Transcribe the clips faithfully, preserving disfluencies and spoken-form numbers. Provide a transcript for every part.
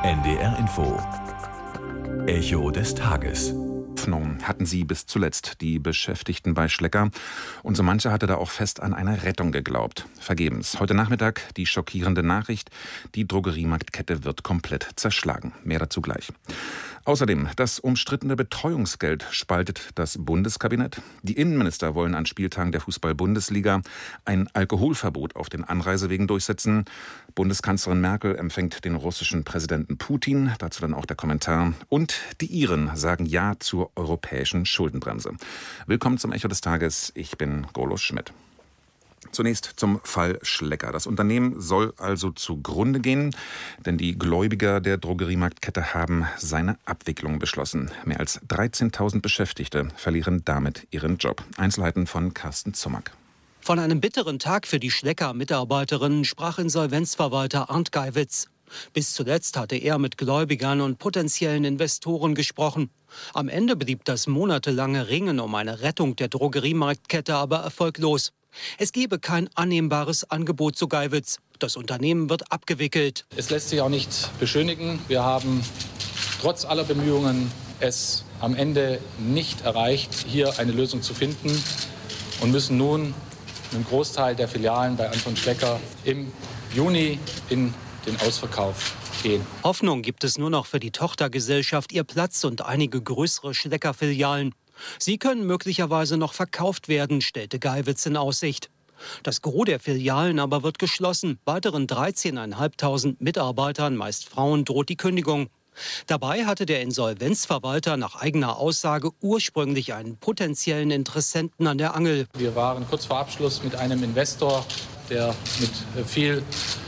N D R Info. Echo des Tages. Hoffnung hatten sie bis zuletzt, die Beschäftigten bei Schlecker. Und so mancher hatte da auch fest an eine Rettung geglaubt. Vergebens. Heute Nachmittag die schockierende Nachricht: Die Drogeriemarktkette wird komplett zerschlagen. Mehr dazu gleich. Außerdem, das umstrittene Betreuungsgeld spaltet das Bundeskabinett. Die Innenminister wollen an Spieltagen der Fußball-Bundesliga ein Alkoholverbot auf den Anreisewegen durchsetzen. Bundeskanzlerin Merkel empfängt den russischen Präsidenten Putin. Dazu dann auch der Kommentar. Und die Iren sagen Ja zur europäischen Schuldenbremse. Willkommen zum Echo des Tages. Ich bin Golo Schmidt. Zunächst zum Fall Schlecker. Das Unternehmen soll also zugrunde gehen, denn die Gläubiger der Drogeriemarktkette haben seine Abwicklung beschlossen. Mehr als dreizehntausend Beschäftigte verlieren damit ihren Job. Einzelheiten von Carsten Zummack. Von einem bitteren Tag für die Schlecker-Mitarbeiterinnen sprach Insolvenzverwalter Arndt Geiwitz. Bis zuletzt hatte er mit Gläubigern und potenziellen Investoren gesprochen. Am Ende blieb das monatelange Ringen um eine Rettung der Drogeriemarktkette aber erfolglos. Es gebe kein annehmbares Angebot, zu Geiwitz. Das Unternehmen wird abgewickelt. Es lässt sich auch nicht beschönigen. Wir haben trotz aller Bemühungen es am Ende nicht erreicht, hier eine Lösung zu finden, und müssen nun einen Großteil der Filialen bei Anton Schlecker im Juni in den Ausverkauf gehen. Hoffnung gibt es nur noch für die Tochtergesellschaft Ihr Platz und einige größere Schlecker-Filialen. Sie können möglicherweise noch verkauft werden, stellte Geiwitz in Aussicht. Das Gros der Filialen aber wird geschlossen. Weiteren dreizehntausendfünfhundert Mitarbeitern, meist Frauen, droht die Kündigung. Dabei hatte der Insolvenzverwalter nach eigener Aussage ursprünglich einen potenziellen Interessenten an der Angel. Wir waren kurz vor Abschluss mit einem Investor, der mit viel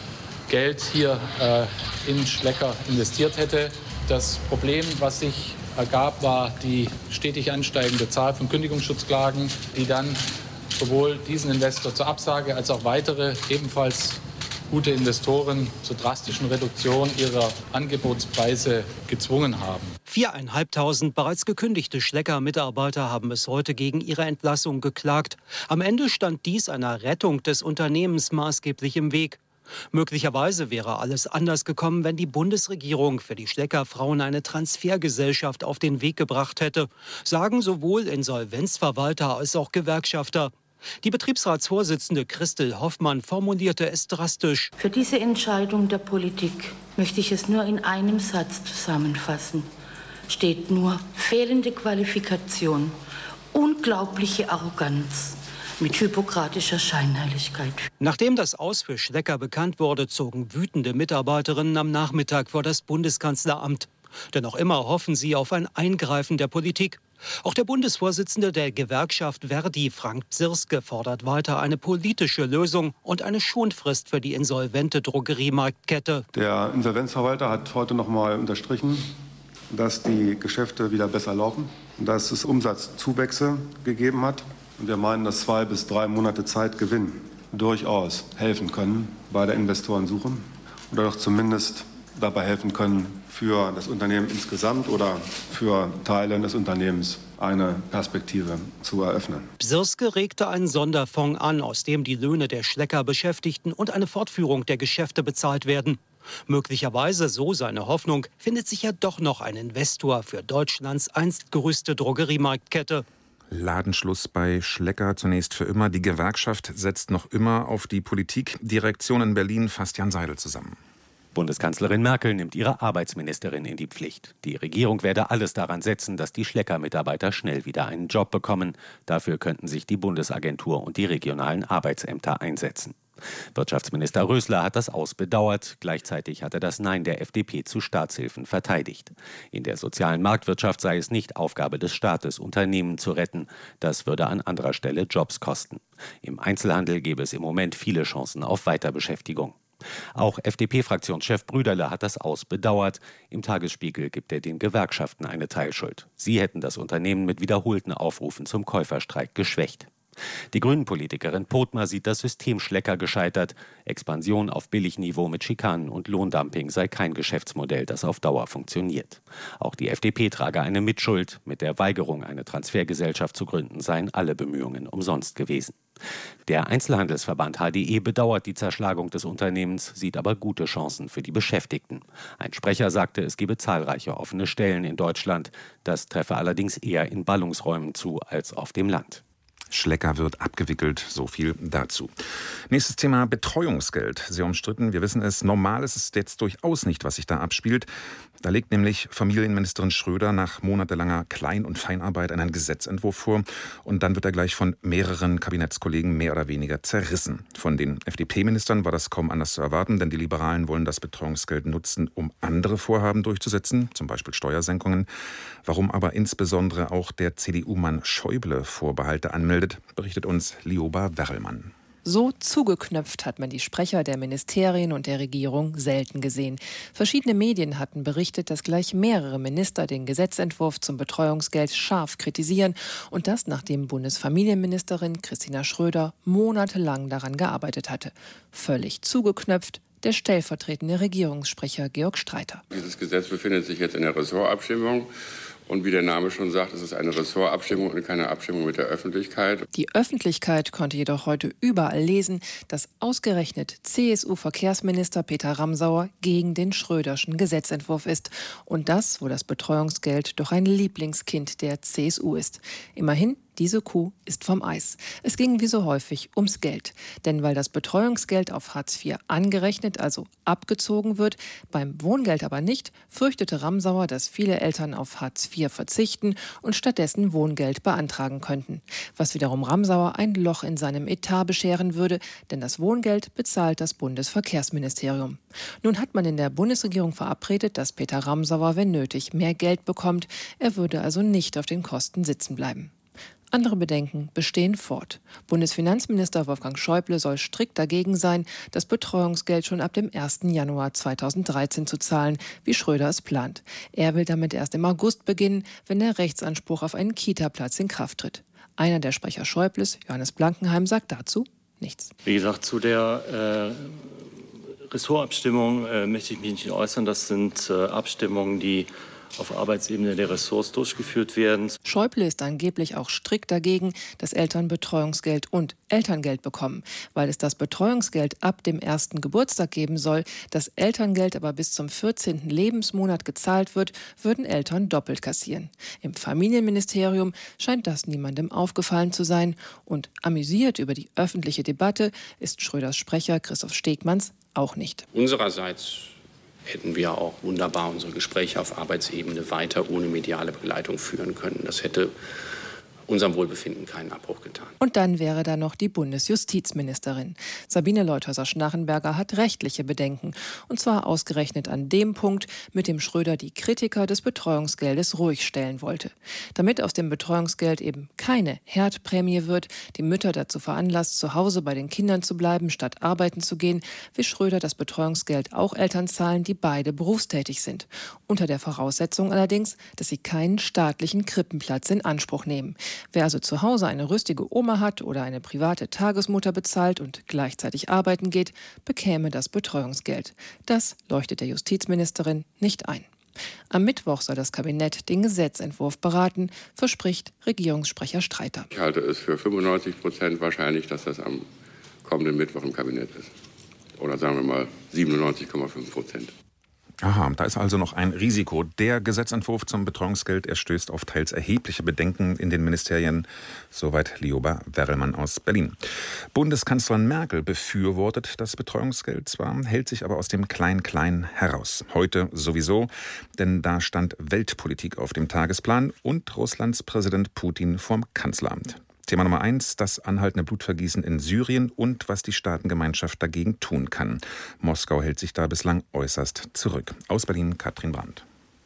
Geld hier äh, in Schlecker investiert hätte. Das Problem, was sich ergab, war die stetig ansteigende Zahl von Kündigungsschutzklagen, die dann sowohl diesen Investor zur Absage als auch weitere ebenfalls gute Investoren zur drastischen Reduktion ihrer Angebotspreise gezwungen haben. Viereinhalbtausend bereits gekündigte Schlecker-Mitarbeiter haben bis heute gegen ihre Entlassung geklagt. Am Ende stand dies einer Rettung des Unternehmens maßgeblich im Weg. Möglicherweise wäre alles anders gekommen, wenn die Bundesregierung für die Schlecker-Frauen eine Transfergesellschaft auf den Weg gebracht hätte, sagen sowohl Insolvenzverwalter als auch Gewerkschafter. Die Betriebsratsvorsitzende Christel Hoffmann formulierte es drastisch. Für diese Entscheidung der Politik möchte ich es nur in einem Satz zusammenfassen. Steht nur fehlende Qualifikation, unglaubliche Arroganz mit hypokratischer Scheinheiligkeit. Nachdem das Aus für Schlecker bekannt wurde, zogen wütende Mitarbeiterinnen am Nachmittag vor das Bundeskanzleramt. Denn noch immer hoffen sie auf ein Eingreifen der Politik. Auch der Bundesvorsitzende der Gewerkschaft Verdi, Frank Psirske, fordert weiter eine politische Lösung und eine Schonfrist für die insolvente Drogeriemarktkette. Der Insolvenzverwalter hat heute noch mal unterstrichen, dass die Geschäfte wieder besser laufen, dass es Umsatzzuwächse gegeben hat. Und wir meinen, dass zwei bis drei Monate Zeitgewinn durchaus helfen können bei der Investorensuche oder doch zumindest dabei helfen können, für das Unternehmen insgesamt oder für Teile des Unternehmens eine Perspektive zu eröffnen. Psirske regte einen Sonderfonds an, aus dem die Löhne der Schlecker-Beschäftigten und eine Fortführung der Geschäfte bezahlt werden. Möglicherweise, so seine Hoffnung, findet sich ja doch noch ein Investor für Deutschlands einst größte Drogeriemarktkette. Ladenschluss bei Schlecker zunächst für immer. Die Gewerkschaft setzt noch immer auf die Politik. Die Reaktion in Berlin fasst Jan Seidel zusammen. Bundeskanzlerin Merkel nimmt ihre Arbeitsministerin in die Pflicht. Die Regierung werde alles daran setzen, dass die Schlecker-Mitarbeiter schnell wieder einen Job bekommen. Dafür könnten sich die Bundesagentur und die regionalen Arbeitsämter einsetzen. Wirtschaftsminister Rösler hat das Aus bedauert. Gleichzeitig hat er das Nein der F D P zu Staatshilfen verteidigt. In der sozialen Marktwirtschaft sei es nicht Aufgabe des Staates, Unternehmen zu retten. Das würde an anderer Stelle Jobs kosten. Im Einzelhandel gäbe es im Moment viele Chancen auf Weiterbeschäftigung. Auch F D P-Fraktionschef Brüderle hat das Aus bedauert. Im Tagesspiegel gibt er den Gewerkschaften eine Teilschuld. Sie hätten das Unternehmen mit wiederholten Aufrufen zum Käuferstreik geschwächt. Die Grünen-Politikerin Pothmer sieht das System Schlecker gescheitert. Expansion auf Billigniveau mit Schikanen und Lohndumping sei kein Geschäftsmodell, das auf Dauer funktioniert. Auch die F D P trage eine Mitschuld. Mit der Weigerung, eine Transfergesellschaft zu gründen, seien alle Bemühungen umsonst gewesen. Der Einzelhandelsverband H D E bedauert die Zerschlagung des Unternehmens, sieht aber gute Chancen für die Beschäftigten. Ein Sprecher sagte, es gebe zahlreiche offene Stellen in Deutschland. Das treffe allerdings eher in Ballungsräumen zu als auf dem Land. Schlecker wird abgewickelt, so viel dazu. Nächstes Thema: Betreuungsgeld. Sehr umstritten, wir wissen es. Normal ist es jetzt durchaus nicht, was sich da abspielt. Da legt nämlich Familienministerin Schröder nach monatelanger Klein- und Feinarbeit einen Gesetzentwurf vor. Und dann wird er gleich von mehreren Kabinettskollegen mehr oder weniger zerrissen. Von den F D P-Ministern war das kaum anders zu erwarten, denn die Liberalen wollen das Betreuungsgeld nutzen, um andere Vorhaben durchzusetzen, zum Beispiel Steuersenkungen. Warum aber insbesondere auch der C D U-Mann Schäuble Vorbehalte anmeldet, berichtet uns Lioba Werrelmann. So zugeknöpft hat man die Sprecher der Ministerien und der Regierung selten gesehen. Verschiedene Medien hatten berichtet, dass gleich mehrere Minister den Gesetzentwurf zum Betreuungsgeld scharf kritisieren. Und das, nachdem Bundesfamilienministerin Christina Schröder monatelang daran gearbeitet hatte. Völlig zugeknöpft der stellvertretende Regierungssprecher Georg Streiter. Dieses Gesetz befindet sich jetzt in der Ressortabstimmung. Und wie der Name schon sagt, es ist eine Ressortabstimmung und keine Abstimmung mit der Öffentlichkeit. Die Öffentlichkeit konnte jedoch heute überall lesen, dass ausgerechnet C S U-Verkehrsminister Peter Ramsauer gegen den Schröderschen Gesetzentwurf ist. Und das, wo das Betreuungsgeld doch ein Lieblingskind der C S U ist. Immerhin, diese Kuh ist vom Eis. Es ging wie so häufig ums Geld. Denn weil das Betreuungsgeld auf Hartz vier angerechnet, also abgezogen wird, beim Wohngeld aber nicht, fürchtete Ramsauer, dass viele Eltern auf Hartz vier verzichten und stattdessen Wohngeld beantragen könnten. Was wiederum Ramsauer ein Loch in seinem Etat bescheren würde, denn das Wohngeld bezahlt das Bundesverkehrsministerium. Nun hat man in der Bundesregierung verabredet, dass Peter Ramsauer, wenn nötig, mehr Geld bekommt. Er würde also nicht auf den Kosten sitzen bleiben. Andere Bedenken bestehen fort. Bundesfinanzminister Wolfgang Schäuble soll strikt dagegen sein, das Betreuungsgeld schon ab dem ersten Januar zweitausenddreizehn zu zahlen, wie Schröder es plant. Er will damit erst im August beginnen, wenn der Rechtsanspruch auf einen Kita-Platz in Kraft tritt. Einer der Sprecher Schäubles, Johannes Blankenheim, sagt dazu nichts. Wie gesagt, zu der äh, Ressortabstimmung äh, möchte ich mich nicht äußern. Das sind äh, Abstimmungen, die auf Arbeitsebene der Ressorts durchgeführt werden. Schäuble ist angeblich auch strikt dagegen, dass Eltern Betreuungsgeld und Elterngeld bekommen, weil es das Betreuungsgeld ab dem ersten Geburtstag geben soll, das Elterngeld aber bis zum vierzehnten Lebensmonat gezahlt wird, würden Eltern doppelt kassieren. Im Familienministerium scheint das niemandem aufgefallen zu sein und amüsiert über die öffentliche Debatte ist Schröders Sprecher Christoph Stegmanns auch nicht. Unsererseits hätten wir auch wunderbar unsere Gespräche auf Arbeitsebene weiter ohne mediale Begleitung führen können. Das hätte unserem Wohlbefinden keinen Abbruch getan. Und dann wäre da noch die Bundesjustizministerin. Sabine Leutheusser-Schnarrenberger hat rechtliche Bedenken. Und zwar ausgerechnet an dem Punkt, mit dem Schröder die Kritiker des Betreuungsgeldes ruhig stellen wollte. Damit aus dem Betreuungsgeld eben keine Herdprämie wird, die Mütter dazu veranlasst, zu Hause bei den Kindern zu bleiben, statt arbeiten zu gehen, will Schröder das Betreuungsgeld auch Eltern zahlen, die beide berufstätig sind. Unter der Voraussetzung allerdings, dass sie keinen staatlichen Krippenplatz in Anspruch nehmen. Wer also zu Hause eine rüstige Oma hat oder eine private Tagesmutter bezahlt und gleichzeitig arbeiten geht, bekäme das Betreuungsgeld. Das leuchtet der Justizministerin nicht ein. Am Mittwoch soll das Kabinett den Gesetzentwurf beraten, verspricht Regierungssprecher Streiter. Ich halte es für fünfundneunzig Prozent wahrscheinlich, dass das am kommenden Mittwoch im Kabinett ist. Oder sagen wir mal siebenundneunzig Komma fünf Prozent. Aha, da ist also noch ein Risiko. Der Gesetzentwurf zum Betreuungsgeld, er stößt auf teils erhebliche Bedenken in den Ministerien. Soweit Lioba Werrelmann aus Berlin. Bundeskanzlerin Merkel befürwortet das Betreuungsgeld zwar, hält sich aber aus dem Klein-Klein heraus. Heute sowieso, denn da stand Weltpolitik auf dem Tagesplan und Russlands Präsident Putin vorm Kanzleramt. Thema Nummer eins, das anhaltende Blutvergießen in Syrien und was die Staatengemeinschaft dagegen tun kann. Moskau hält sich da bislang äußerst zurück. Aus Berlin, Katrin Brandt.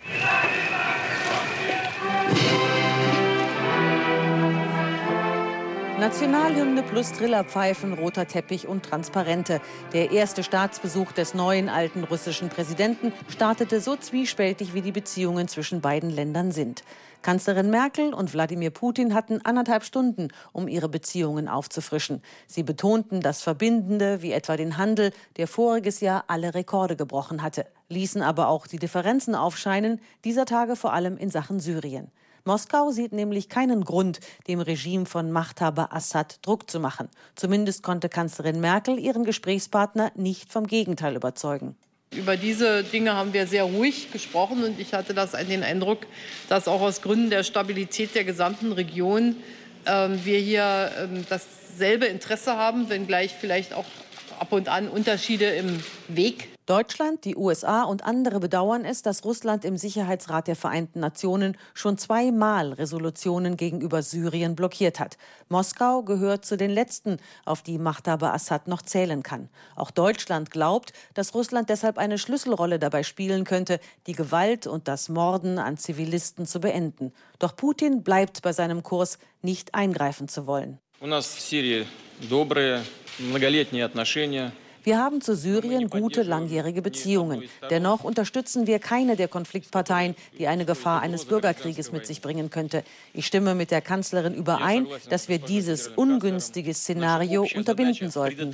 Nationalhymne plus Trillerpfeifen, roter Teppich und Transparente. Der erste Staatsbesuch des neuen alten russischen Präsidenten startete so zwiespältig, wie die Beziehungen zwischen beiden Ländern sind. Kanzlerin Merkel und Wladimir Putin hatten anderthalb Stunden, um ihre Beziehungen aufzufrischen. Sie betonten das Verbindende, wie etwa den Handel, der voriges Jahr alle Rekorde gebrochen hatte, ließen aber auch die Differenzen aufscheinen, dieser Tage vor allem in Sachen Syrien. Moskau sieht nämlich keinen Grund, dem Regime von Machthaber Assad Druck zu machen. Zumindest konnte Kanzlerin Merkel ihren Gesprächspartner nicht vom Gegenteil überzeugen. Über diese Dinge haben wir sehr ruhig gesprochen und ich hatte das, den Eindruck, dass auch aus Gründen der Stabilität der gesamten Region äh, wir hier äh, dasselbe Interesse haben, wenngleich vielleicht auch ab und an Unterschiede im Weg. Deutschland, die U S A und andere bedauern es, dass Russland im Sicherheitsrat der Vereinten Nationen schon zweimal Resolutionen gegenüber Syrien blockiert hat. Moskau gehört zu den letzten, auf die Machthaber Assad noch zählen kann. Auch Deutschland glaubt, dass Russland deshalb eine Schlüsselrolle dabei spielen könnte, die Gewalt und das Morden an Zivilisten zu beenden. Doch Putin bleibt bei seinem Kurs, nicht eingreifen zu wollen. Wir haben zu Syrien gute, langjährige Beziehungen. Dennoch unterstützen wir keine der Konfliktparteien, die eine Gefahr eines Bürgerkrieges mit sich bringen könnte. Ich stimme mit der Kanzlerin überein, dass wir dieses ungünstige Szenario unterbinden sollten.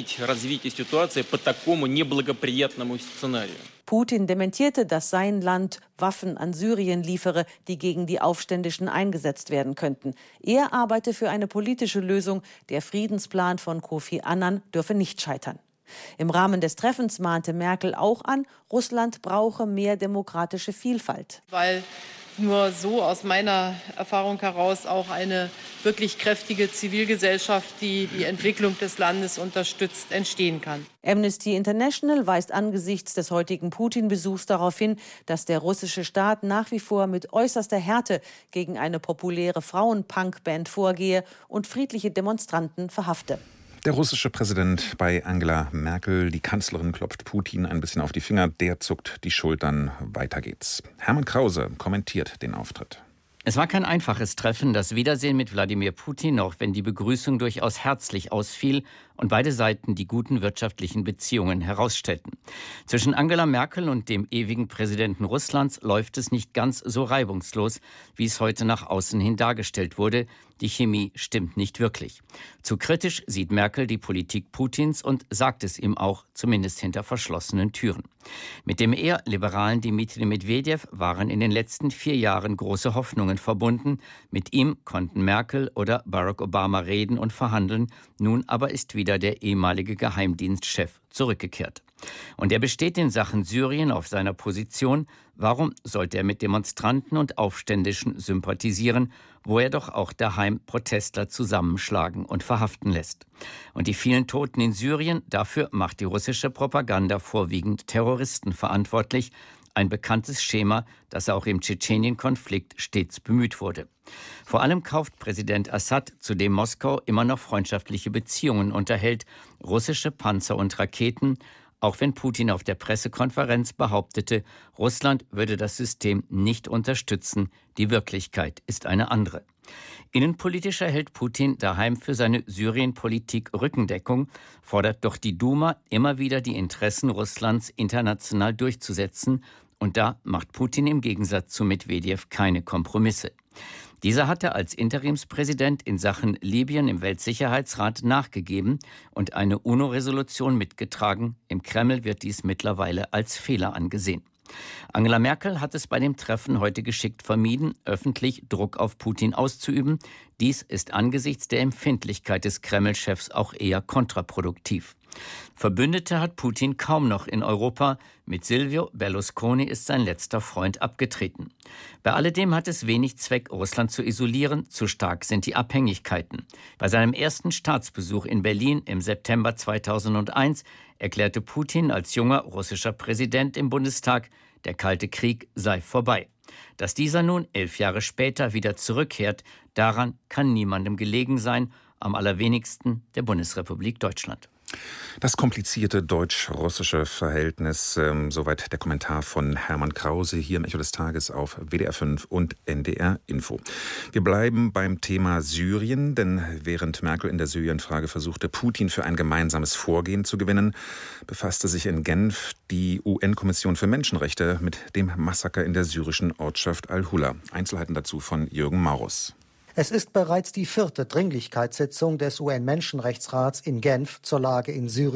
Putin dementierte, dass sein Land Waffen an Syrien liefere, die gegen die Aufständischen eingesetzt werden könnten. Er arbeite für eine politische Lösung. Der Friedensplan von Kofi Annan dürfe nicht scheitern. Im Rahmen des Treffens mahnte Merkel auch an, Russland brauche mehr demokratische Vielfalt. Weil nur so aus meiner Erfahrung heraus auch eine wirklich kräftige Zivilgesellschaft, die die Entwicklung des Landes unterstützt, entstehen kann. Amnesty International weist angesichts des heutigen Putin-Besuchs darauf hin, dass der russische Staat nach wie vor mit äußerster Härte gegen eine populäre Frauen-Punk-Band vorgehe und friedliche Demonstranten verhafte. Der russische Präsident bei Angela Merkel, die Kanzlerin klopft Putin ein bisschen auf die Finger, der zuckt die Schultern, weiter geht's. Hermann Krause kommentiert den Auftritt. Es war kein einfaches Treffen, das Wiedersehen mit Wladimir Putin, auch wenn die Begrüßung durchaus herzlich ausfiel und beide Seiten die guten wirtschaftlichen Beziehungen herausstellten. Zwischen Angela Merkel und dem ewigen Präsidenten Russlands läuft es nicht ganz so reibungslos, wie es heute nach außen hin dargestellt wurde. Die Chemie stimmt nicht wirklich. Zu kritisch sieht Merkel die Politik Putins und sagt es ihm auch, zumindest hinter verschlossenen Türen. Mit dem eher liberalen Dmitri Medvedev waren in den letzten vier Jahren große Hoffnungen verbunden. Mit ihm konnten Merkel oder Barack Obama reden und verhandeln. Nun aber ist wieder der ehemalige Geheimdienstchef zurückgekehrt. Und er besteht in Sachen Syrien auf seiner Position. Warum sollte er mit Demonstranten und Aufständischen sympathisieren, wo er doch auch daheim Protestler zusammenschlagen und verhaften lässt? Und die vielen Toten in Syrien, dafür macht die russische Propaganda vorwiegend Terroristen verantwortlich. Ein bekanntes Schema, das auch im Tschetschenien-Konflikt stets bemüht wurde. Vor allem kauft Präsident Assad, zu dem Moskau immer noch freundschaftliche Beziehungen unterhält, russische Panzer und Raketen, auch wenn Putin auf der Pressekonferenz behauptete, Russland würde das System nicht unterstützen. Die Wirklichkeit ist eine andere. Innenpolitisch erhält Putin daheim für seine Syrienpolitik Rückendeckung, fordert doch die Duma immer wieder, die Interessen Russlands international durchzusetzen. Und da macht Putin im Gegensatz zu Medvedev keine Kompromisse. Dieser hatte als Interimspräsident in Sachen Libyen im Weltsicherheitsrat nachgegeben und eine UNO-Resolution mitgetragen. Im Kreml wird dies mittlerweile als Fehler angesehen. Angela Merkel hat es bei dem Treffen heute geschickt vermieden, öffentlich Druck auf Putin auszuüben. Dies ist angesichts der Empfindlichkeit des Kreml-Chefs auch eher kontraproduktiv. Verbündete hat Putin kaum noch in Europa. Mit Silvio Berlusconi ist sein letzter Freund abgetreten. Bei alledem hat es wenig Zweck, Russland zu isolieren. Zu stark sind die Abhängigkeiten. Bei seinem ersten Staatsbesuch in Berlin im September zweitausendeins erklärte Putin als junger russischer Präsident im Bundestag, der Kalte Krieg sei vorbei. Dass dieser nun elf Jahre später wieder zurückkehrt, daran kann niemandem gelegen sein, am allerwenigsten der Bundesrepublik Deutschland. Das komplizierte deutsch-russische Verhältnis, ähm, soweit der Kommentar von Hermann Krause hier im Echo des Tages auf W D R fünf und N D R Info. Wir bleiben beim Thema Syrien, denn während Merkel in der Syrien-Frage versuchte, Putin für ein gemeinsames Vorgehen zu gewinnen, befasste sich in Genf die U N-Kommission für Menschenrechte mit dem Massaker in der syrischen Ortschaft Al-Hula. Einzelheiten dazu von Jürgen Maurus. Es ist bereits die vierte Dringlichkeitssitzung des U N-Menschenrechtsrats in Genf zur Lage in Syrien.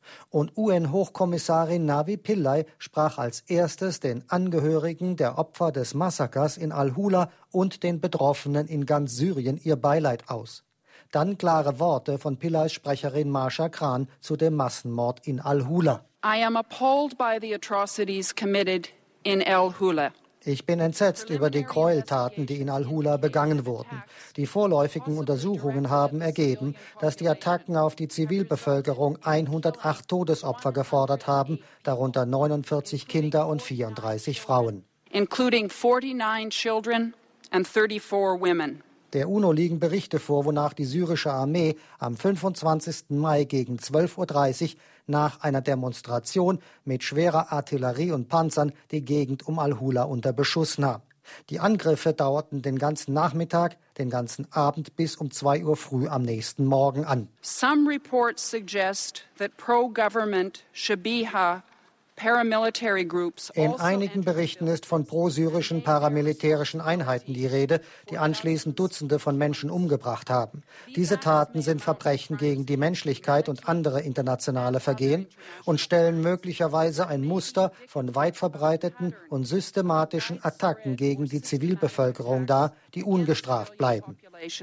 Und U N-Hochkommissarin Navi Pillay sprach als erstes den Angehörigen der Opfer des Massakers in Al-Hula und den Betroffenen in ganz Syrien ihr Beileid aus. Dann klare Worte von Pillays Sprecherin Marsha Kran zu dem Massenmord in Al-Hula. I am appalled by the atrocities committed in Al-Hula. Ich bin entsetzt über die Gräueltaten, die in Al-Hula begangen wurden. Die vorläufigen Untersuchungen haben ergeben, dass die Attacken auf die Zivilbevölkerung hundertacht Todesopfer gefordert haben, darunter neunundvierzig Kinder und vierunddreißig Frauen. Including forty-nine children and thirty-four women. Der UNO liegen Berichte vor, wonach die syrische Armee am fünfundzwanzigsten Mai gegen zwölf Uhr dreißig nach einer Demonstration mit schwerer Artillerie und Panzern die Gegend um Al-Hula unter Beschuss nahm. Die Angriffe dauerten den ganzen Nachmittag, den ganzen Abend bis um zwei Uhr früh am nächsten Morgen an. Some reports suggest that pro-government Shabiha paramilitary groups In einigen Berichten ist von pro-syrischen paramilitärischen Einheiten die Rede, die anschließend Dutzende von Menschen umgebracht haben. Diese Taten sind Verbrechen gegen die Menschlichkeit und andere internationale Vergehen und stellen möglicherweise ein Muster von weit verbreiteten und systematischen Attacken gegen die Zivilbevölkerung dar, die ungestraft bleiben.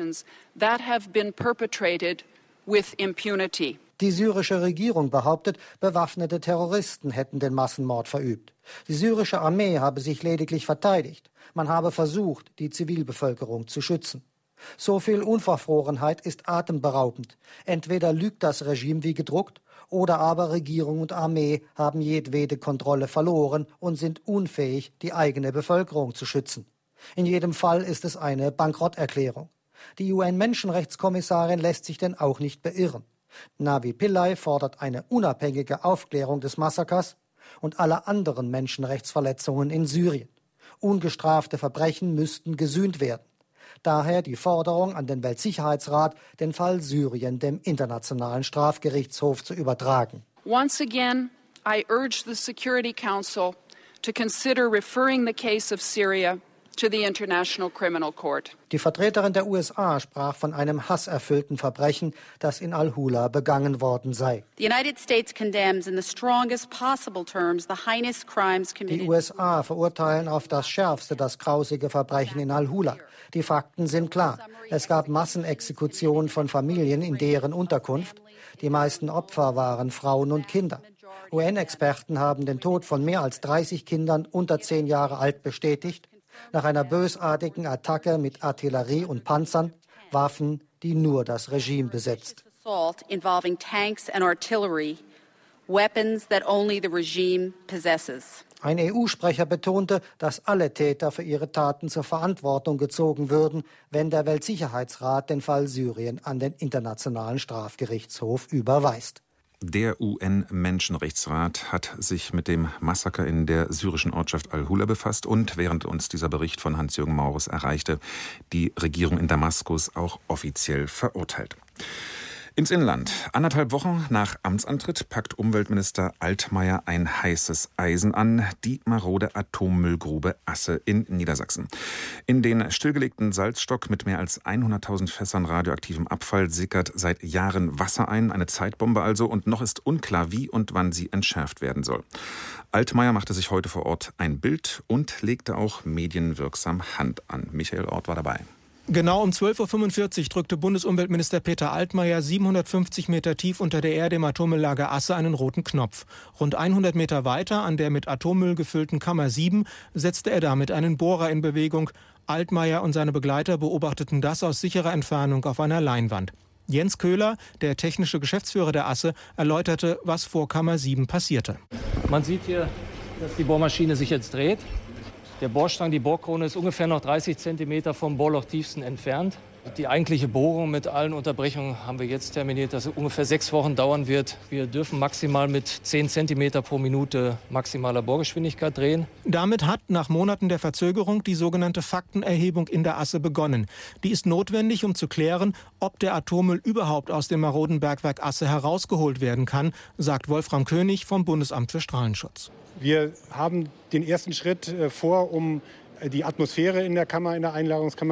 that have been perpetrated with impunity. Die syrische Regierung behauptet, bewaffnete Terroristen hätten den Massenmord verübt. Die syrische Armee habe sich lediglich verteidigt. Man habe versucht, die Zivilbevölkerung zu schützen. So viel Unverfrorenheit ist atemberaubend. Entweder lügt das Regime wie gedruckt, oder aber Regierung und Armee haben jedwede Kontrolle verloren und sind unfähig, die eigene Bevölkerung zu schützen. In jedem Fall ist es eine Bankrotterklärung. Die U N-Menschenrechtskommissarin lässt sich denn auch nicht beirren. Navi Pillay fordert eine unabhängige Aufklärung des Massakers und aller anderen Menschenrechtsverletzungen in Syrien. Ungestrafte Verbrechen müssten gesühnt werden. Daher die Forderung an den Weltsicherheitsrat, den Fall Syrien dem Internationalen Strafgerichtshof zu übertragen. Once again, I urge the Security Council to consider referring the case of Syria to the International Criminal Court. Die Vertreterin der U S A sprach von einem hasserfüllten Verbrechen, das in Al-Hula begangen worden sei. The United States condemns in the strongest possible terms the heinous crimes committed. Die U S A verurteilen auf das Schärfste das grausige Verbrechen in Al-Hula. Die Fakten sind klar. Es gab Massenexekutionen von Familien in deren Unterkunft. Die meisten Opfer waren Frauen und Kinder. U N-Experten haben den Tod von mehr als dreißig Kindern unter zehn Jahre alt bestätigt. Nach einer bösartigen Attacke mit Artillerie und Panzern, Waffen, die nur das Regime besitzt. Assault involving tanks and artillery, weapons that only the regime possesses. Ein E U-Sprecher betonte, dass alle Täter für ihre Taten zur Verantwortung gezogen würden, wenn der Weltsicherheitsrat den Fall Syrien an den Internationalen Strafgerichtshof überweist. Der U N-Menschenrechtsrat hat sich mit dem Massaker in der syrischen Ortschaft Al-Hula befasst und, während uns dieser Bericht von Hans-Jürgen Maurus erreichte, die Regierung in Damaskus auch offiziell verurteilt. Ins Inland. Anderthalb Wochen nach Amtsantritt packt Umweltminister Altmaier ein heißes Eisen an, die marode Atommüllgrube Asse in Niedersachsen. In den stillgelegten Salzstock mit mehr als hunderttausend Fässern radioaktivem Abfall sickert seit Jahren Wasser ein, eine Zeitbombe also, und noch ist unklar, wie und wann sie entschärft werden soll. Altmaier machte sich heute vor Ort ein Bild und legte auch medienwirksam Hand an. Michael Ort war dabei. Genau um zwölf Uhr fünfundvierzig drückte Bundesumweltminister Peter Altmaier siebenhundertfünfzig Meter tief unter der Erde im Atommülllager Asse einen roten Knopf. Rund hundert Meter weiter an der mit Atommüll gefüllten Kammer sieben setzte er damit einen Bohrer in Bewegung. Altmaier und seine Begleiter beobachteten das aus sicherer Entfernung auf einer Leinwand. Jens Köhler, der technische Geschäftsführer der Asse, erläuterte, was vor Kammer sieben passierte. Man sieht hier, dass die Bohrmaschine sich jetzt dreht. Der Bohrstang, die Bohrkrone ist ungefähr noch dreißig Zentimeter vom Bohrlochtiefsten entfernt. Die eigentliche Bohrung mit allen Unterbrechungen haben wir jetzt terminiert, dass es ungefähr sechs Wochen dauern wird. Wir dürfen maximal mit zehn Zentimeter pro Minute maximaler Bohrgeschwindigkeit drehen. Damit hat nach Monaten der Verzögerung die sogenannte Faktenerhebung in der Asse begonnen. Die ist notwendig, um zu klären, ob der Atommüll überhaupt aus dem maroden Bergwerk Asse herausgeholt werden kann, sagt Wolfram König vom Bundesamt für Strahlenschutz. Wir haben den ersten Schritt vor, um die Atmosphäre in der Kammer, in der Einlagerungskammer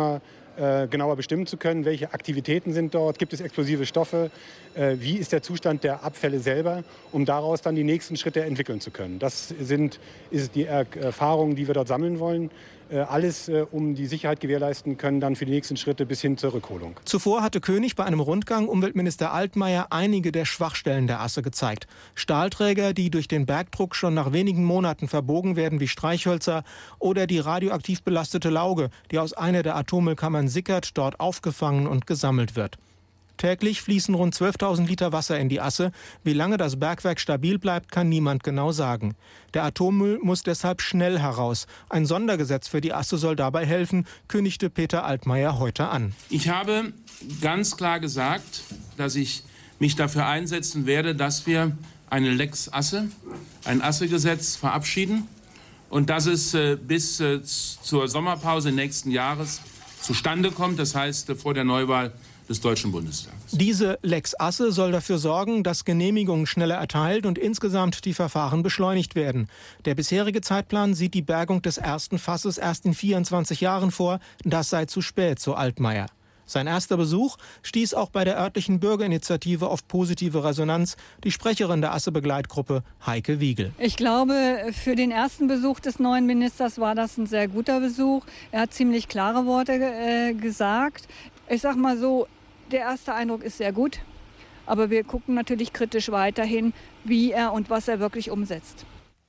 äh, genauer bestimmen zu können, welche Aktivitäten sind dort, gibt es explosive Stoffe, äh, wie ist der Zustand der Abfälle selber, um daraus dann die nächsten Schritte entwickeln zu können. Das sind ist die Erfahrungen, die wir dort sammeln wollen. Alles, um die Sicherheit gewährleisten können, dann für die nächsten Schritte bis hin zur Rückholung. Zuvor hatte König bei einem Rundgang Umweltminister Altmaier einige der Schwachstellen der Asse gezeigt. Stahlträger, die durch den Bergdruck schon nach wenigen Monaten verbogen werden wie Streichhölzer, oder die radioaktiv belastete Lauge, die aus einer der Atommüllkammern sickert, dort aufgefangen und gesammelt wird. Täglich fließen rund zwölftausend Liter Wasser in die Asse. Wie lange das Bergwerk stabil bleibt, kann niemand genau sagen. Der Atommüll muss deshalb schnell heraus. Ein Sondergesetz für die Asse soll dabei helfen, kündigte Peter Altmaier heute an. Ich habe ganz klar gesagt, dass ich mich dafür einsetzen werde, dass wir eine Lex Asse, ein Asse-Gesetz verabschieden und dass es äh, bis äh, zur Sommerpause nächsten Jahres zustande kommt. Das heißt, äh, vor der Neuwahl des Deutschen Bundestages. Diese Lex Asse soll dafür sorgen, dass Genehmigungen schneller erteilt und insgesamt die Verfahren beschleunigt werden. Der bisherige Zeitplan sieht die Bergung des ersten Fasses erst in vierundzwanzig Jahren vor. Das sei zu spät, so Altmaier. Sein erster Besuch stieß auch bei der örtlichen Bürgerinitiative auf positive Resonanz. Die Sprecherin der Asse-Begleitgruppe, Heike Wiegel. Ich glaube, für den ersten Besuch des neuen Ministers war das ein sehr guter Besuch. Er hat ziemlich klare Worte äh, gesagt. Ich sag mal so, der erste Eindruck ist sehr gut, aber wir gucken natürlich kritisch weiterhin, wie er und was er wirklich umsetzt.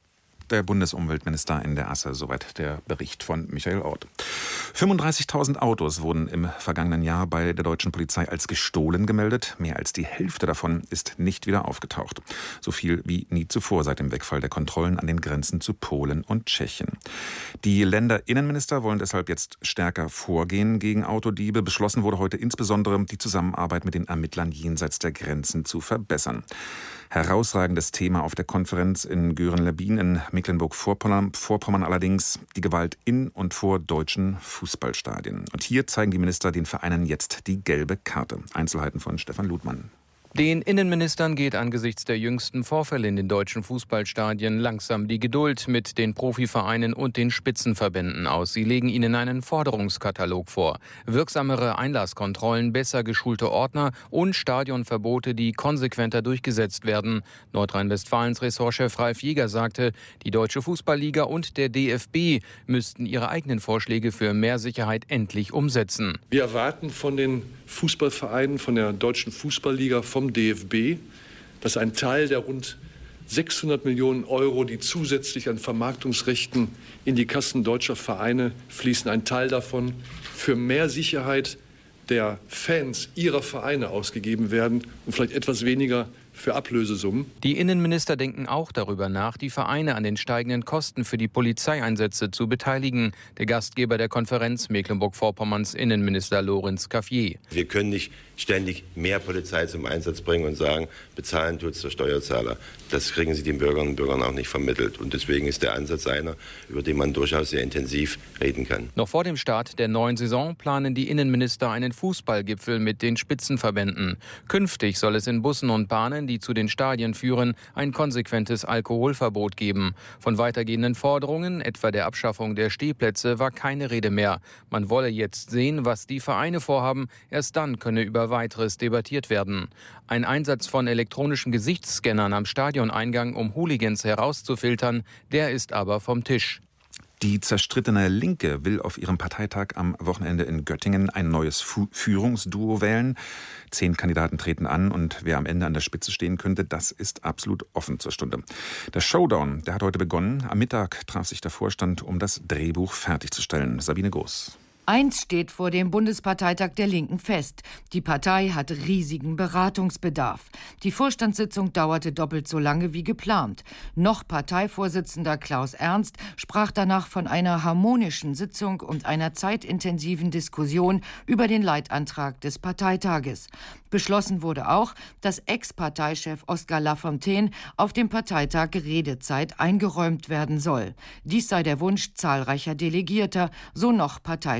Der Bundesumweltminister in der Asse, soweit der Bericht von Michael Orth. fünfunddreißigtausend Autos wurden im vergangenen Jahr bei der deutschen Polizei als gestohlen gemeldet. Mehr als die Hälfte davon ist nicht wieder aufgetaucht. So viel wie nie zuvor seit dem Wegfall der Kontrollen an den Grenzen zu Polen und Tschechien. Die Länderinnenminister wollen deshalb jetzt stärker vorgehen gegen Autodiebe. Beschlossen wurde heute insbesondere, die Zusammenarbeit mit den Ermittlern jenseits der Grenzen zu verbessern. Herausragendes Thema auf der Konferenz in Göhren-Lebin in Mecklenburg-Vorpommern, Vorpommern allerdings die Gewalt in und vor deutschen Fußballstadien. Und hier zeigen die Minister den Vereinen jetzt die gelbe Karte. Einzelheiten von Stefan Ludmann. Den Innenministern geht angesichts der jüngsten Vorfälle in den deutschen Fußballstadien langsam die Geduld mit den Profivereinen und den Spitzenverbänden aus. Sie legen ihnen einen Forderungskatalog vor. Wirksamere Einlasskontrollen, besser geschulte Ordner und Stadionverbote, die konsequenter durchgesetzt werden. Nordrhein-Westfalens Ressortchef Ralf Jäger sagte, die Deutsche Fußballliga und der D F B müssten ihre eigenen Vorschläge für mehr Sicherheit endlich umsetzen. Wir erwarten von den Fußballvereinen, von der Deutschen Fußballliga, vom D F B, dass ein Teil der rund sechshundert Millionen Euro, die zusätzlich an Vermarktungsrechten in die Kassen deutscher Vereine fließen, ein Teil davon für mehr Sicherheit der Fans ihrer Vereine ausgegeben werden und vielleicht etwas weniger für Ablösesummen. Die Innenminister denken auch darüber nach, die Vereine an den steigenden Kosten für die Polizeieinsätze zu beteiligen. Der Gastgeber der Konferenz, Mecklenburg-Vorpommerns Innenminister Lorenz Cafier. Wir können nicht ständig mehr Polizei zum Einsatz bringen und sagen, bezahlen tut es der Steuerzahler. Das kriegen Sie den Bürgerinnen und Bürgern auch nicht vermittelt. Und deswegen ist der Ansatz einer, über den man durchaus sehr intensiv reden kann. Noch vor dem Start der neuen Saison planen die Innenminister einen Fußballgipfel mit den Spitzenverbänden. Künftig soll es in Bussen und Bahnen, die zu den Stadien führen, ein konsequentes Alkoholverbot geben. Von weitergehenden Forderungen, etwa der Abschaffung der Stehplätze, war keine Rede mehr. Man wolle jetzt sehen, was die Vereine vorhaben. Erst dann könne über Weiteres debattiert werden. Ein Einsatz von elektronischen Gesichtsscannern am Stadioneingang, um Hooligans herauszufiltern, der ist aber vom Tisch. Die zerstrittene Linke will auf ihrem Parteitag am Wochenende in Göttingen ein neues Fu- Führungsduo wählen. Zehn Kandidaten treten an und wer am Ende an der Spitze stehen könnte, das ist absolut offen zur Stunde. Der Showdown, der hat heute begonnen. Am Mittag traf sich der Vorstand, um das Drehbuch fertigzustellen. Sabine Groß. Eins steht vor dem Bundesparteitag der Linken fest. Die Partei hat riesigen Beratungsbedarf. Die Vorstandssitzung dauerte doppelt so lange wie geplant. Noch Parteivorsitzender Klaus Ernst sprach danach von einer harmonischen Sitzung und einer zeitintensiven Diskussion über den Leitantrag des Parteitages. Beschlossen wurde auch, dass Ex-Parteichef Oskar Lafontaine auf dem Parteitag Redezeit eingeräumt werden soll. Dies sei der Wunsch zahlreicher Delegierter, so noch Parteichef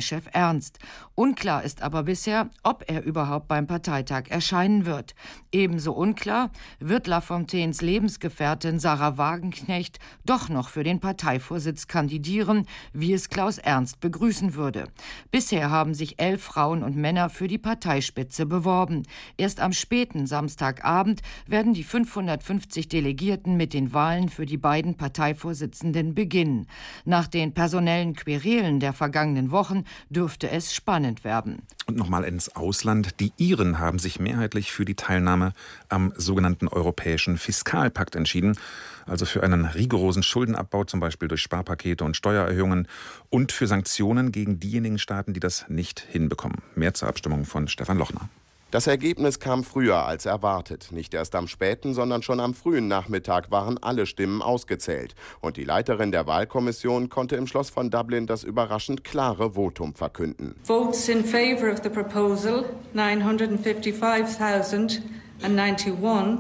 Parteichef Ernst. Unklar ist aber bisher, ob er überhaupt beim Parteitag erscheinen wird. Ebenso unklar, wird Lafontaines Lebensgefährtin Sarah Wagenknecht doch noch für den Parteivorsitz kandidieren, wie es Klaus Ernst begrüßen würde. Bisher haben sich elf Frauen und Männer für die Parteispitze beworben. Erst am späten Samstagabend werden die fünfhundertfünfzig Delegierten mit den Wahlen für die beiden Parteivorsitzenden beginnen. Nach den personellen Querelen der vergangenen Wochen dürfte es spannend werden. Und nochmal ins Ausland. Die Iren haben sich mehrheitlich für die Teilnahme am sogenannten Europäischen Fiskalpakt entschieden. Also für einen rigorosen Schuldenabbau, zum Beispiel durch Sparpakete und Steuererhöhungen und für Sanktionen gegen diejenigen Staaten, die das nicht hinbekommen. Mehr zur Abstimmung von Stefan Lochner. Das Ergebnis kam früher als erwartet. Nicht erst am späten, sondern schon am frühen Nachmittag waren alle Stimmen ausgezählt. Und die Leiterin der Wahlkommission konnte im Schloss von Dublin das überraschend klare Votum verkünden. Votes in favor of the proposal nine hundred fifty-five thousand ninety-one.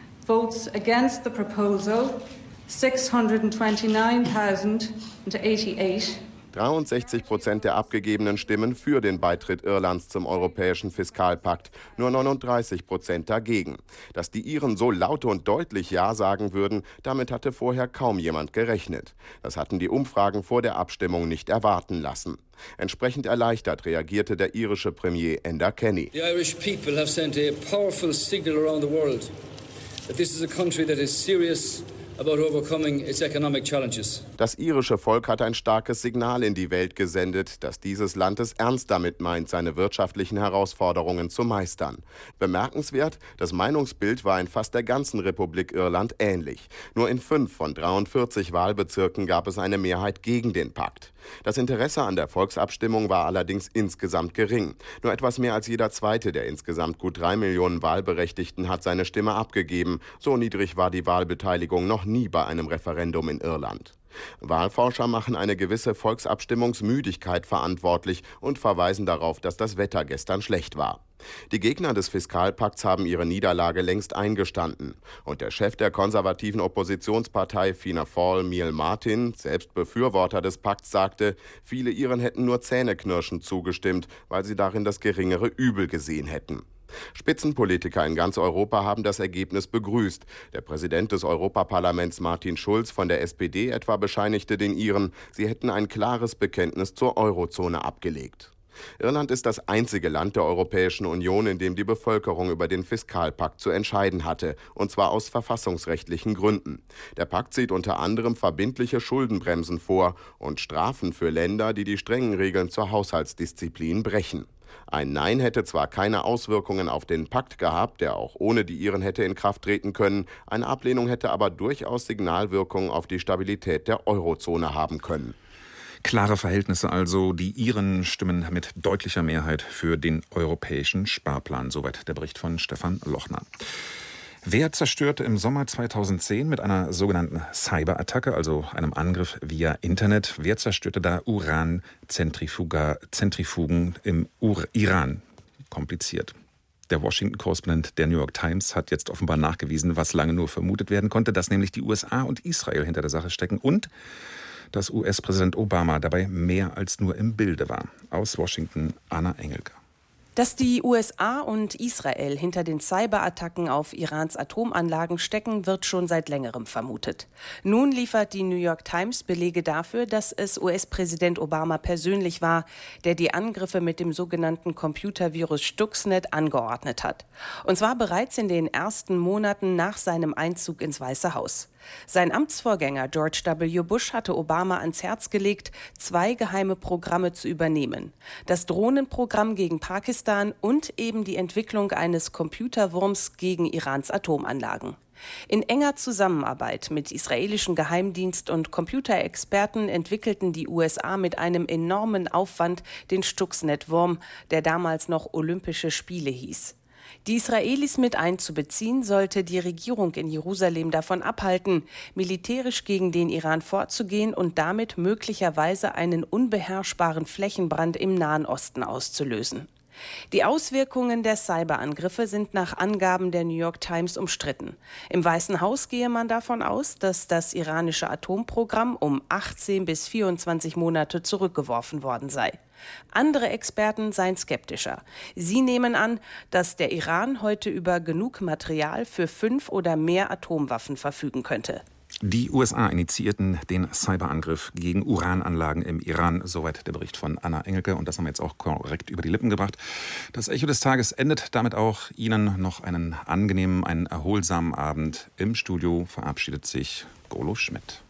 Votes against the proposal six hundred twenty-nine thousand eighty-eight. dreiundsechzig Prozent der abgegebenen Stimmen für den Beitritt Irlands zum Europäischen Fiskalpakt, nur neununddreißig Prozent dagegen. Dass die Iren so laut und deutlich Ja sagen würden, damit hatte vorher kaum jemand gerechnet. Das hatten die Umfragen vor der Abstimmung nicht erwarten lassen. Entsprechend erleichtert reagierte der irische Premier Enda Kenny. The Irish people have sent a powerful signal around the world that this is a country that is serious about overcoming its economic challenges. Das irische Volk hat ein starkes Signal in die Welt gesendet, dass dieses Land es ernst damit meint, seine wirtschaftlichen Herausforderungen zu meistern. Bemerkenswert, das Meinungsbild war in fast der ganzen Republik Irland ähnlich. Nur in fünf von dreiundvierzig Wahlbezirken gab es eine Mehrheit gegen den Pakt. Das Interesse an der Volksabstimmung war allerdings insgesamt gering. Nur etwas mehr als jeder Zweite der insgesamt gut drei Millionen Wahlberechtigten hat seine Stimme abgegeben. So niedrig war die Wahlbeteiligung noch nie bei einem Referendum in Irland. Wahlforscher machen eine gewisse Volksabstimmungsmüdigkeit verantwortlich und verweisen darauf, dass das Wetter gestern schlecht war. Die Gegner des Fiskalpakts haben ihre Niederlage längst eingestanden. Und der Chef der konservativen Oppositionspartei Fianna Fáil, Micheál Martin, selbst Befürworter des Pakts, sagte, viele Iren hätten nur zähneknirschend zugestimmt, weil sie darin das geringere Übel gesehen hätten. Spitzenpolitiker in ganz Europa haben das Ergebnis begrüßt. Der Präsident des Europaparlaments Martin Schulz von der S P D etwa bescheinigte den Iren, sie hätten ein klares Bekenntnis zur Eurozone abgelegt. Irland ist das einzige Land der Europäischen Union, in dem die Bevölkerung über den Fiskalpakt zu entscheiden hatte, und zwar aus verfassungsrechtlichen Gründen. Der Pakt sieht unter anderem verbindliche Schuldenbremsen vor und Strafen für Länder, die die strengen Regeln zur Haushaltsdisziplin brechen. Ein Nein hätte zwar keine Auswirkungen auf den Pakt gehabt, der auch ohne die Iren hätte in Kraft treten können, eine Ablehnung hätte aber durchaus Signalwirkungen auf die Stabilität der Eurozone haben können. Klare Verhältnisse also. Die Iren stimmen mit deutlicher Mehrheit für den europäischen Sparplan. Soweit der Bericht von Stefan Lochner. Wer zerstörte im Sommer zweitausendzehn mit einer sogenannten Cyberattacke, also einem Angriff via Internet, wer zerstörte da Uran-Zentrifugen im Ur- Iran? Kompliziert. Der Washington-Korrespondent der New York Times hat jetzt offenbar nachgewiesen, was lange nur vermutet werden konnte, dass nämlich die U S A und Israel hinter der Sache stecken und dass U S-Präsident Obama dabei mehr als nur im Bilde war. Aus Washington, Anna Engelke. Dass die U S A und Israel hinter den Cyberattacken auf Irans Atomanlagen stecken, wird schon seit längerem vermutet. Nun liefert die New York Times Belege dafür, dass es U S-Präsident Obama persönlich war, der die Angriffe mit dem sogenannten Computervirus Stuxnet angeordnet hat. Und zwar bereits in den ersten Monaten nach seinem Einzug ins Weiße Haus. Sein Amtsvorgänger George W. Bush hatte Obama ans Herz gelegt, zwei geheime Programme zu übernehmen. Das Drohnenprogramm gegen Pakistan und eben die Entwicklung eines Computerwurms gegen Irans Atomanlagen. In enger Zusammenarbeit mit israelischen Geheimdienst und Computerexperten entwickelten die U S A mit einem enormen Aufwand den Stuxnet-Wurm, der damals noch Olympische Spiele hieß. Die Israelis mit einzubeziehen, sollte die Regierung in Jerusalem davon abhalten, militärisch gegen den Iran vorzugehen und damit möglicherweise einen unbeherrschbaren Flächenbrand im Nahen Osten auszulösen. Die Auswirkungen der Cyberangriffe sind nach Angaben der New York Times umstritten. Im Weißen Haus gehe man davon aus, dass das iranische Atomprogramm um achtzehn bis vierundzwanzig Monate zurückgeworfen worden sei. Andere Experten seien skeptischer. Sie nehmen an, dass der Iran heute über genug Material für fünf oder mehr Atomwaffen verfügen könnte. Die U S A initiierten den Cyberangriff gegen Urananlagen im Iran. Soweit der Bericht von Anna Engelke. Und das haben wir jetzt auch korrekt über die Lippen gebracht. Das Echo des Tages endet damit auch. Ihnen noch einen angenehmen, einen erholsamen Abend. Im Studio verabschiedet sich Golo Schmidt.